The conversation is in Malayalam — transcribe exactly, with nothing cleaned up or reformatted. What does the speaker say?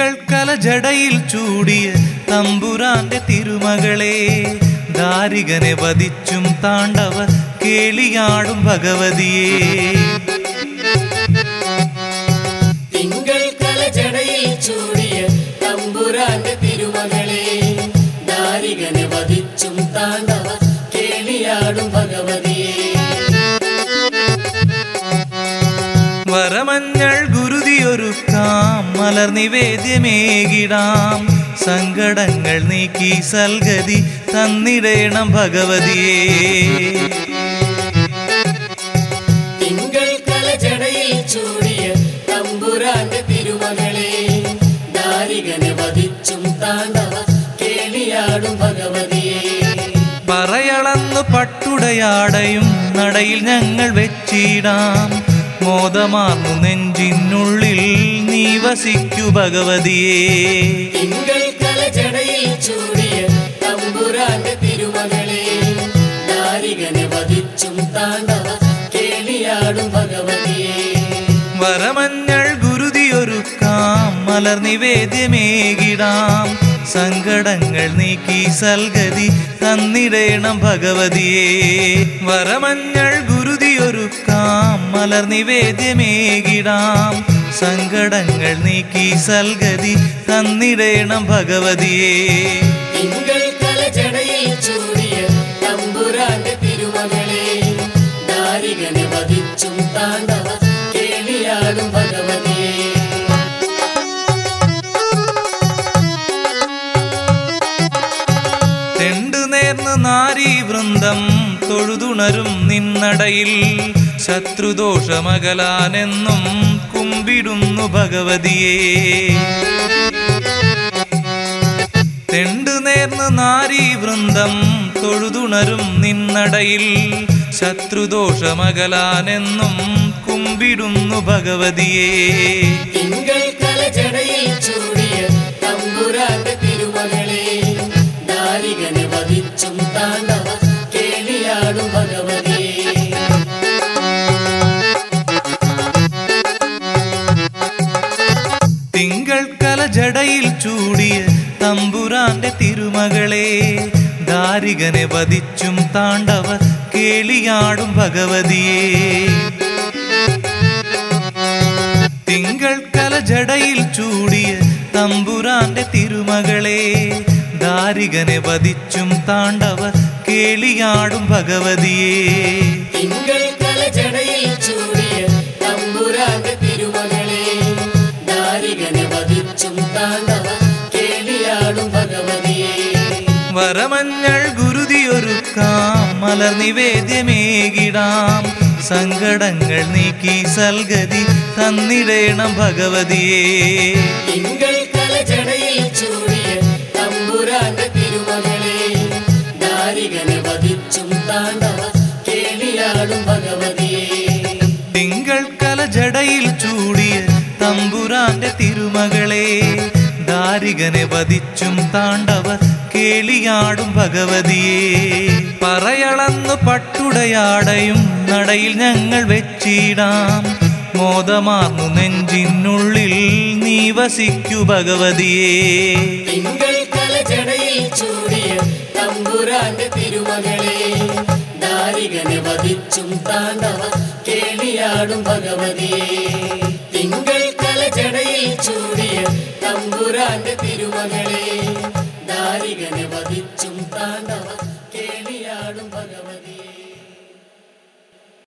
തിങ്കൾ കല ജടയിൽ ചൂടിയ തമ്പുരാന്റെ തിരുമകളെ ദാരികനെ വധിച്ചും താണ്ഡവ കേളിയാടും ഭഗവതിയെ. തിങ്കൾ കല ജടയിൽ ചൂടിയ തമ്പുരാന്റെ തിരുമകളെ ദാരികനെ വധിച്ചും താണ്ഡവ കേളിയാടും ഭഗവതിയെ. വരമഞ്ഞൾ ഗുരുതിയൊരുക്കാം മലർ നിവേദ്യമേകിടാം സങ്കടങ്ങൾ നീക്കി സൽഗതി തന്നിടേണം ഭഗവതിയെ. തിങ്കൾ കല ജടയിൽ ചൂടിയ തമ്പുരാന്റെ തിരുമകളെ ദാരികനെ വധിച്ചും താണ്ഡവ കേളിയാടും ഭഗവതിയെ. പറയളന്നു പട്ടുടയാടയും നടയിൽ ഞങ്ങൾ വെച്ചിടാം മോദമാർന്നു നെഞ്ചിനുള്ളിൽ നീ വസിക്കു ഭഗവതിയെ. തിങ്കൾ കല ജടയിൽ ചൂടിയ തമ്പുരാന്റെ തിരുമകളെ ദാരികനെ വധിച്ചും താണ്ഡവ കേളിയാടും ഭഗവതിയെ. വരമഞ്ഞൾ ഗുരുതിയൊരുക്കാം മലർ നിവേദ്യമേകിടാം സങ്കടങ്ങൾ നീക്കി സൽഗതി തന്നിടേണം ഭഗവതിയെ. വരമഞ്ഞൾ ഗുരുതിയൊരുക്കാം മലർ നിവേദ്യമേകിടാം സങ്കടങ്ങൾ നീക്കി സൽഗതി തന്നിടേണം ഭഗവതിയെ. തിങ്കൾ കല ജടയിൽ ചൂടിയ തമ്പുരാന്റെ തിരുമകളെ ദാരികനെ വധിച്ചും താണ്ഡവ കേളിയാടും ഭഗവതിയെ. തെണ്ടുനേർന്ന് നാരീ വൃന്ദം തൊഴുതുണരും നിന്നടയിൽ ശത്രുദോഷമകലാനെന്നും കുമ്പിടുന്നു ഭഗവതിയെ. തെണ്ടുനേർന്ന് നാരീ വൃന്ദം തൊഴുതുണരും നിന്നടയിൽ ശത്രുദോഷമകലാനെന്നും കുമ്പിടുന്നു ഭഗവതിയെ. തിങ്കൾ കല ജടയിൽ ചൂടിയ തമ്പുരാന്റെ തിരുമകളെ ദാരികനെ വധിച്ചും താണ്ഡവ കേളിയാടും ഭഗവതിയെ. തിങ്കൾ കല ജടയിൽ ചൂടിയ തമ്പുരാന്റെ തിരുമകളെ ദാരികനെ വധിച്ചും താണ്ഡവ കേളിയാടും ഭഗവതിയെ. തിങ്കൾ കല ജടയിൽ ചൂടിയ തമ്പുരാന്റെ തിരുമകളെ ദാരികനെ വധിച്ചും താണ്ഡവ കേളിയാടും ഭഗവതിയെ. തിങ്കൾ കല ജടയിൽ ചൂടിയ തമ്പുരാന്റെ തിരുമകളെ ദാരികനെ വധിച്ചും താണ്ഡവ കേളിയാടും ഭഗവതിയെ. വരമഞ്ഞൾ ഗുരുതിയൊരുക്കാം മലർ നിവേദ്യമേകിടാം സങ്കടങ്ങൾ നീക്കി സൽഗതി തന്നിടേണം ഭഗവതിയെ. തിങ്കൾ കല ജടയിൽ ചൂടിയ തമ്പുരാന്റെ തിരുമകളെ ദാരികനെ വധിച്ചും താണ്ഡവ കേളിയാടും ഭഗവതിയെ. തിങ്കൾ കല ജടയിൽ ചൂടിയ തമ്പുരാന്റെ തിരുമകളെ ദാരികനെ വധിച്ചും താണ്ഡവ കേളിയാടും ഭഗവതിയെ. പറയളന്നു പട്ടുടയാടയും നടയിൽ ഞങ്ങൾ വെച്ചിടാം മോദമാർന്നു നെഞ്ചിനുള്ളിൽ നീ വസിക്കു ഭഗവതിയെ. തിങ്കൾ കല ജടയിൽ ചൂടിയ തമ്പുരാന്റെ തിരുമകളെ ദാരികനെ വധിച്ചും താണ്ഡവ കേളിയാടും ഭഗവതിയെ. തിങ്കൾ കല ജടയിൽ ചൂടിയ തമ്പുരാന്റെ തിരുമകളെ ദാരികനെ വധിച്ചും താണ്ഡവ